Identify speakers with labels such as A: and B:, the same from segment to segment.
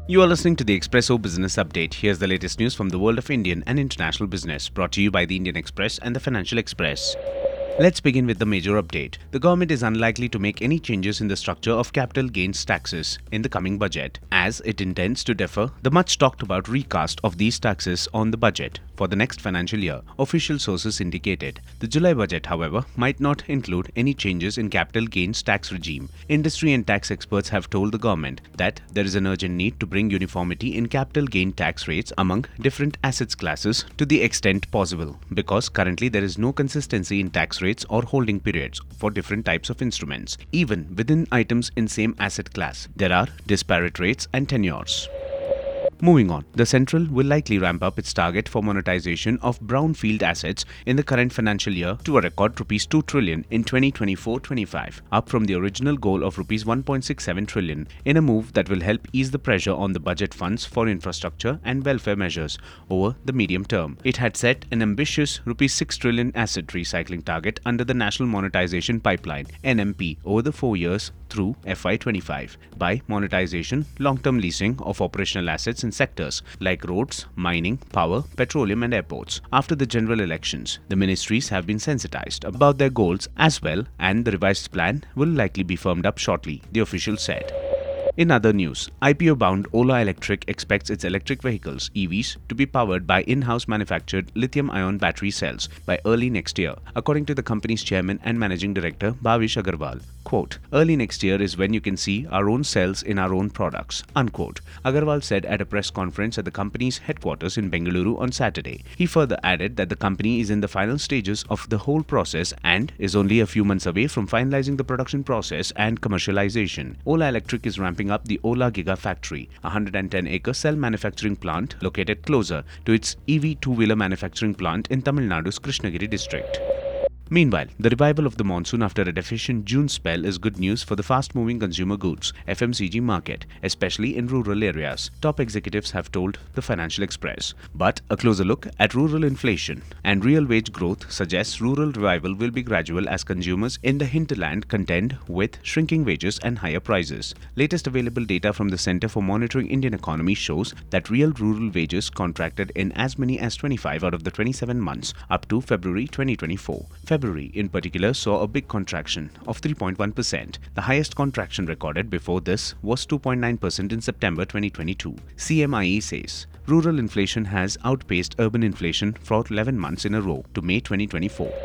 A: You are listening to the Expresso Business Update. Here's the latest news from the world of Indian and international business, brought to you by the Indian Express and the Financial Express. Let's begin with the major update. The government is unlikely to make any changes in the structure of capital gains taxes in the coming budget, as it intends to defer the much talked about recast of these taxes on the budget for the next financial year, official sources indicated. The July budget, however, might not include any changes in capital gains tax regime. Industry and tax experts have told the government that there is an urgent need to bring uniformity in capital gain tax rates among different assets classes to the extent possible, because currently there is no consistency in tax rates or holding periods for different types of instruments. Even within items in same asset class, there are disparate rates and tenures. Moving on, the Central will likely ramp up its target for monetization of brownfield assets in the current financial year to a record Rs 2 trillion in 2024-25, up from the original goal of Rs 1.67 trillion, in a move that will help ease the pressure on the budget funds for infrastructure and welfare measures over the medium term. It had set an ambitious Rs 6 trillion asset recycling target under the National Monetization Pipeline (NMP) over the 4 years through FY25 by monetization, long-term leasing of operational assets in sectors like roads, mining, power, petroleum and airports. After the general elections, the ministries have been sensitized about their goals as well, and the revised plan will likely be firmed up shortly, the official said. In other news, IPO-bound Ola Electric expects its electric vehicles (EVs) to be powered by in-house manufactured lithium-ion battery cells by early next year, according to the company's chairman and managing director Bhavish Agarwal. Quote, "Early next year is when you can see our own cells in our own products," unquote, Agarwal said at a press conference at the company's headquarters in Bengaluru on Saturday. He further added that the company is in the final stages of the whole process and is only a few months away from finalizing the production process and commercialization. Ola Electric is ramping up the Ola Giga Factory, a 110-acre cell manufacturing plant located closer to its EV two-wheeler manufacturing plant in Tamil Nadu's Krishnagiri district. Meanwhile, the revival of the monsoon after a deficient June spell is good news for the fast-moving consumer goods (FMCG) market, especially in rural areas, top executives have told the Financial Express. But a closer look at rural inflation and real wage growth suggests rural revival will be gradual as consumers in the hinterland contend with shrinking wages and higher prices. Latest available data from the Centre for Monitoring Indian Economy shows that real rural wages contracted in as many as 25 out of the 27 months up to February 2024. February, in particular, saw a big contraction of 3.1%. The highest contraction recorded before this was 2.9% in September 2022. CMIE says rural inflation has outpaced urban inflation for 11 months in a row to May 2024.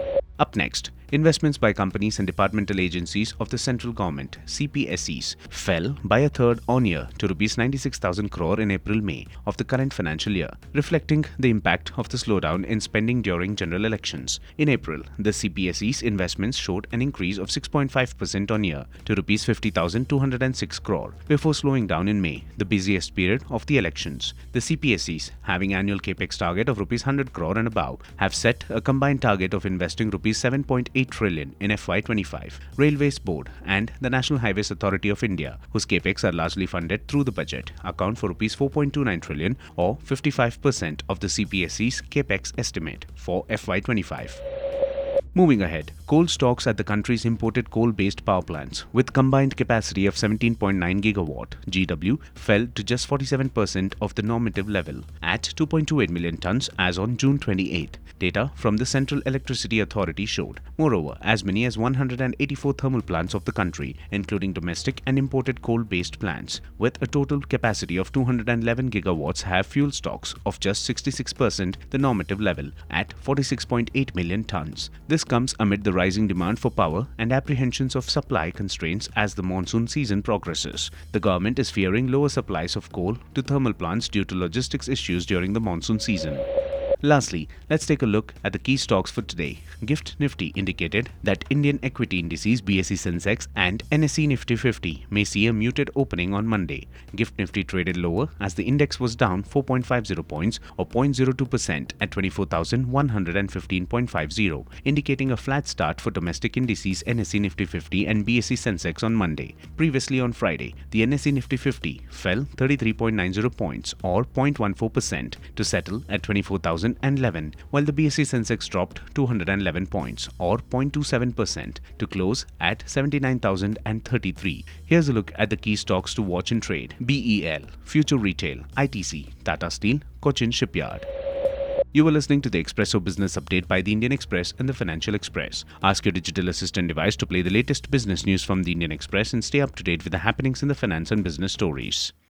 A: Up next, investments by companies and departmental agencies of the central government (CPSEs) fell by a third on-year to Rs 96,000 crore in April-May of the current financial year, reflecting the impact of the slowdown in spending during general elections. In April, the CPSEs investments showed an increase of 6.5% on-year to Rs 50,206 crore before slowing down in May, the busiest period of the elections. The CPSEs, having annual capex target of Rs 100 crore and above, have set a combined target of investing Rs 7.8 trillion in FY25. Railways Board and the National Highways Authority of India, whose capex are largely funded through the budget, account for Rs 4.29 trillion or 55% of the CPSE's capex estimate for FY25. Moving ahead, coal stocks at the country's imported coal-based power plants, with combined capacity of 17.9 gigawatt (GW), fell to just 47% of the normative level, at 2.28 million tons as on June 28. Data from the Central Electricity Authority showed. Moreover, as many as 184 thermal plants of the country, including domestic and imported coal-based plants, with a total capacity of 211 gigawatts, have fuel stocks of just 66% the normative level, at 46.8 million tons. This comes amid the rising demand for power and apprehensions of supply constraints as the monsoon season progresses. The government is fearing lower supplies of coal to thermal plants due to logistics issues during the monsoon season. Lastly, let's take a look at the key stocks for today. GIFT Nifty indicated that Indian equity indices BSE Sensex and NSE Nifty 50 may see a muted opening on Monday. GIFT Nifty traded lower as the index was down 4.50 points or 0.02% at 24,115.50, indicating a flat start for domestic indices NSE Nifty 50 and BSE Sensex on Monday. Previously on Friday, the NSE Nifty 50 fell 33.90 points or 0.14% to settle at 24,000 79,011, while the BSE Sensex dropped 211 points or 0.27% to close at 79,033. Here's a look at the key stocks to watch and trade. BEL, Future Retail, ITC, Tata Steel, Cochin Shipyard. You were listening to the Expresso Business Update by the Indian Express and the Financial Express. Ask your digital assistant device to play the latest business news from the Indian Express and stay up to date with the happenings in the finance and business stories.